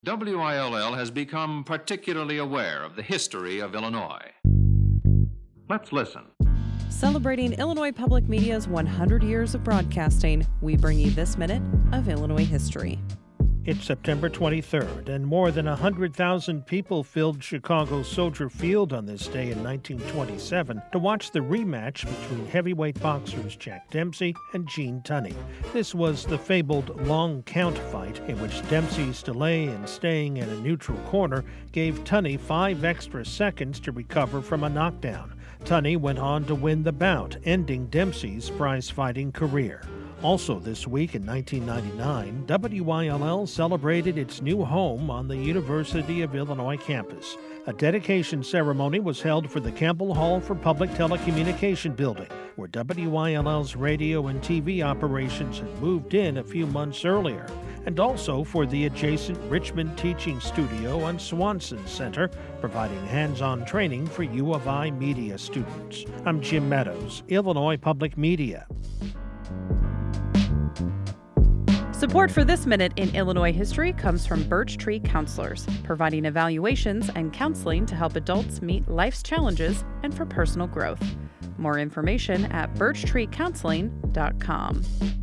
WILL has become particularly aware of the history of Illinois. Let's listen. Celebrating Illinois Public Media's 100 years of broadcasting, we bring you this minute of Illinois history. It's September 23rd, and more than 100,000 people filled Chicago's Soldier Field on this day in 1927 to watch the rematch between heavyweight boxers Jack Dempsey and Gene Tunney. This was the fabled long count fight in which Dempsey's delay in staying in a neutral corner gave Tunney 5 extra seconds to recover from a knockdown. Tunney went on to win the bout, ending Dempsey's prize-fighting career. Also this week in 1999, WILL celebrated its new home on the University of Illinois campus. A dedication ceremony was held for the Campbell Hall for Public Telecommunication building, where WILL's radio and TV operations had moved in a few months earlier, and also for the adjacent Richmond Teaching Studio on Swanson Center, providing hands-on training for U of I media students. I'm Jim Meadows, Illinois Public Media. Support for this minute in Illinois history comes from Birch Tree Counselors, providing evaluations and counseling to help adults meet life's challenges and for personal growth. More information at birchtreecounseling.com.